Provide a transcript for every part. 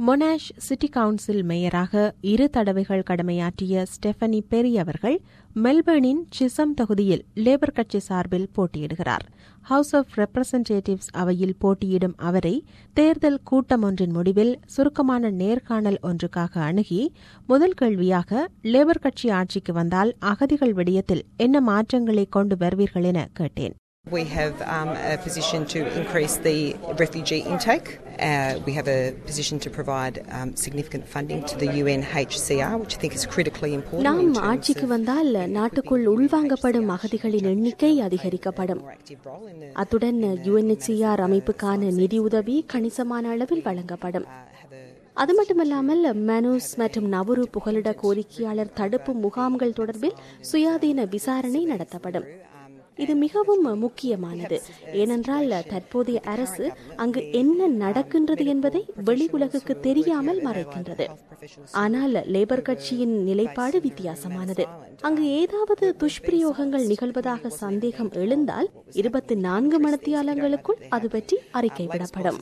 Monash city council மேயராக 2 தடவைகள் கடமையாற்றிய Stephanie பெரி அவர்கள் மெல்பர்னின் சிசம் தொகுதியில் லேபர் கட்சி சார்பில் போட்டியிடுகிறார். ஹவுஸ் ஆஃப் ரெப்ரசன்டேட்டிவ்ஸ் அவையில் போட்டியிடும் அவரை தேர்தல் கூட்டம் ஒன்றின் முடிவில் சுருக்கமான நேர்காணல் ஒன்றுக்காக அணுகி முதல் கேள்வியாக லேபர் கட்சி ஆட்சிக்கு வந்தால் அகதிகள் விடயத்தில் என்ன மாற்றங்களை கொண்டு வருவீர்கள் என கேட்டேன். We have a position to increase the refugee intake. We have a position to provide significant funding to the UNHCR, which I think is critically important. நாம் ஆட்சிக்கு வந்தால் நாட்டுக்குள் உள்வாங்கப்படும் அகதிகளின் எண்ணிக்கை அதிகரிக்கப்படும். அத்துடன் UNHCR அமைப்புக்கான நிதியுதவி கணிசமான அளவில் வழங்கப்படும். அது மட்டுமல்லாமல் மனூஸ் மற்றும் நவுரு புகலிட கோரிக்கையாளர் தடுப்பு முகாம்கள் தொடர்பில் சுயாதீன விசாரணை நடத்தப்படும். இது மிகவும் முக்கியமானது. ஏனென்றால் தற்போதைய அரசு அங்கு என்ன நடக்கின்றது என்பதை வெளி உலகுக்கு தெரியாமல் மறைக்கின்றது. ஆனால் லேபர் கட்சியின் நிலைப்பாடு வித்தியாசமானது. அங்கு ஏதாவது துஷ்பிரயோகங்கள் நிகழ்வதாக சந்தேகம் எழுந்தால் 24 மணித்தியாலங்களுக்குள் அது பற்றி அறிக்கை விடப்படும்.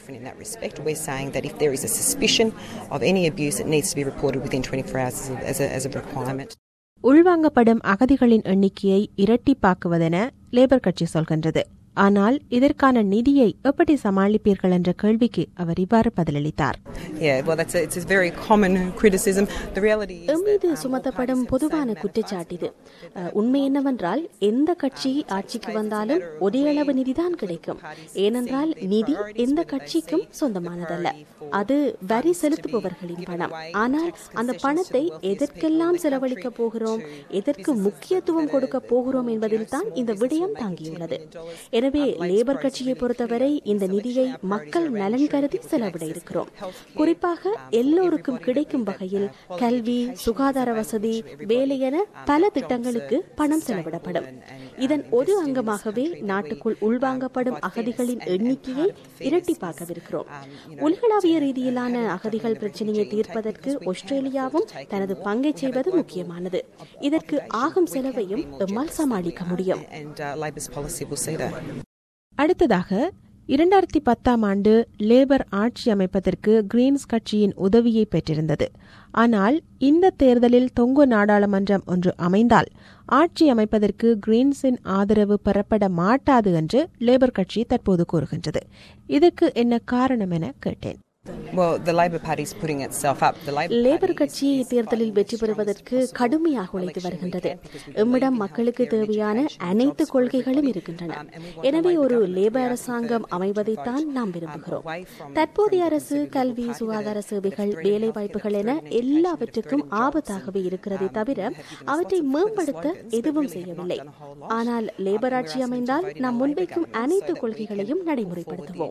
உள்வாங்கப்படும் அகதிகளின் எண்ணிக்கையை இரட்டிப்பாக்குவதென லேபர் கட்சி சொல்கின்றது. ஆனால் இதற்கான நிதியை எப்படி சமாளிப்பீர்கள் என்ற கேள்விக்கு அவர் இவ்வாறு பதிலளித்தார். எம்மீது சுமத்தப்படும் பொதுவான குற்றச்சாட்டு இது. உண்மை என்னவென்றால் எந்த கட்சி ஆட்சிக்கு வந்தாலும் ஒரே அளவு நிதிதான் கிடைக்கும். ஏனென்றால் நிதி எந்த கட்சிக்கும் சொந்தமானதல்ல. அது வரி செலுத்துபவர்களின் பணம். ஆனால் அந்த பணத்தை எதற்கெல்லாம் செலவழிக்க போகிறோம், எதற்கு முக்கியத்துவம் கொடுக்க போகிறோம் என்பதில் தான் இந்த விடயம் தாங்கியுள்ளது. எனவே லேபர் கட்சியை பொறுத்தவரை இந்த நிதியை மக்கள் நலன் கருதி செலவிட இருக்கிறோம். குறிப்பாக எல்லோருக்கும் கிடைக்கும் வகையில் கல்வி, சுகாதார வசதி, வேலை என பல திட்டங்களுக்கு பணம் செலவிடப்படும். இதன் ஒரு அங்கமாகவே நாட்டுக்குள் உள்வாங்கப்படும் அகதிகளின் எண்ணிக்கையை இரட்டிப்பாக்கவிருக்கிறோம். உலகளாவிய ரீதியிலான அகதிகள் பிரச்சினையை தீர்ப்பதற்கு ஆஸ்திரேலியாவும் தனது பங்கை செய்வது முக்கியமானது. இதற்கு ஆகும் செலவையும் எம்மால் சமாளிக்க முடியும். அடுத்ததாக 2010 ஆண்டு லேபர் ஆட்சி அமைப்பதற்கு கிரீன்ஸ் கட்சியின் உதவியை பெற்றிருந்தது. ஆனால் இந்த தேர்தலில் தொங்கு நாடாளுமன்றம் ஒன்று அமைந்தால் ஆட்சி அமைப்பதற்கு கிரீன்ஸின் ஆதரவு பெறப்பட மாட்டாது என்று லேபர் கட்சி தற்போது கூறுகின்றது. இதற்கு என்ன காரணம் என கேட்டேன். லேபர் கட்சி தேர்தலில் வெற்றி பெறுவதற்கு கடுமையாக உழைத்து வருகின்றது. எம்மிடம் மக்களுக்கு தேவையான அனைத்து கொள்கைகளும் இருக்கின்றன. எனவே ஒரு லேபர் அரசாங்கம் அமைவதைத்தான் நாம் விரும்புகிறோம். தற்போதைய அரசு கல்வி, சுகாதார சேவைகள், வேலை வாய்ப்புகள் என எல்லாவற்றுக்கும் ஆபத்தாகவே இருக்கிறதை தவிர அவற்றை மேம்படுத்த எதுவும் செய்யவில்லை. ஆனால் லேபர் ஆட்சி அமைந்தால் நாம் முன்வைக்கும் அனைத்து கொள்கைகளையும் நடைமுறைப்படுத்துவோம்.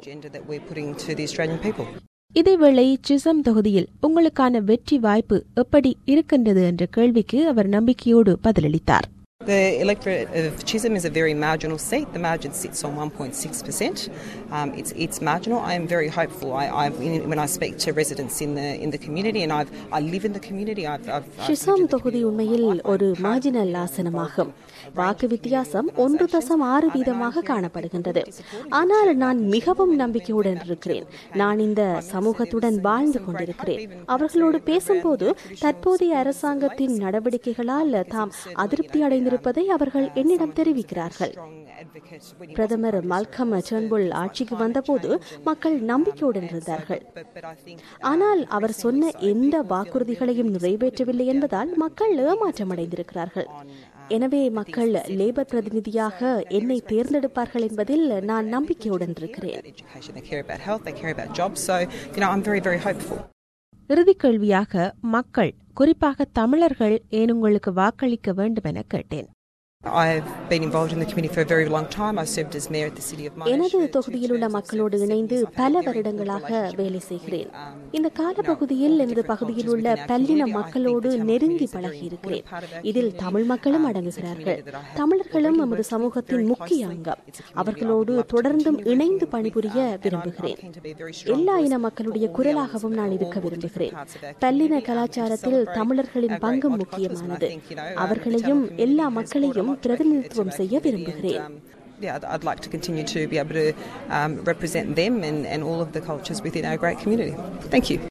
இதேவேளை சிசம் தொகுதியில் உங்களுக்கான வெற்றி வாய்ப்பு எப்படி இருக்கின்றது என்ற கேள்விக்கு அவர் நம்பிக்கையோடு பதிலளித்தார். The electorate of Chisholm is a very marginal seat. The margin sits on 1.6%. It's marginal. I am very hopeful. When I speak to residents in the community, and I live in the community. சிசம் தொகுதி உண்மையில் ஒரு marginal ஆசனமாகும். வாக்கு வித்தியாசம் 1.6% காணப்படுகின்றது. ஆனால் நான் மிகவும் நம்பிக்கையுடன் இருக்கிறேன். நான் இந்த சமூகத்துடன் வாழ்ந்து கொண்டிருக்கிறேன். அவர்களோடு பேசும்போது தற்போதைய அரசாங்கத்தின் நடவடிக்கைகளால் தாம் அதிருப்தி அடைந்திருப்பதை அவர்கள் என்னிடம் தெரிவிக்கிறார்கள். பிரதமர் மால்கம் டர்ன்புல் ஆட்சிக்கு வந்தபோது மக்கள் நம்பிக்கையுடன் இருந்தார்கள். ஆனால் அவர் சொன்ன எந்த வாக்குறுதிகளையும் நிறைவேற்றவில்லை என்பதால் மக்கள் ஏமாற்றமடைந்திருக்கிறார்கள். எனவே மக்கள் லேபர் பிரதிநிதியாக என்னை தேர்ந்தெடுப்பார்கள் என்பதில் நான் நம்பிக்கையுடன் இருக்கிறேன். இறுதி கேள்வியாக மக்கள், குறிப்பாக தமிழர்கள் ஏன் உங்களுக்கு வாக்களிக்க வேண்டும் என கேட்டேன். எனது தொகுதியில் உள்ள மக்களோடு இணைந்து பல வருடங்களாக வேலை செய்கிறேன். இந்த காலப்பகுதியில் எனது பகுதியில் உள்ள பல்லின மக்களோடு நெருங்கி பழகியிருக்கிறேன். இதில் தமிழ் மக்களும் அடங்குகிறார்கள். தமிழர்களும் நமது சமூகத்தின் முக்கிய அங்கம். அவர்களோடு தொடர்ந்தும் இணைந்து பணிபுரிய விரும்புகிறேன். எல்லா இன மக்களுடைய குரலாகவும் நான் இருக்க விரும்புகிறேன். பல்லின கலாச்சாரத்தில் தமிழர்களின் பங்கும் முக்கியமானது. அவர்களையும் எல்லா மக்களையும் பிரதிநிதித்துவம் செய்ய விரும்புகிறேன். I'd like to continue to be able to represent them and all of the cultures within our great community. Thank you.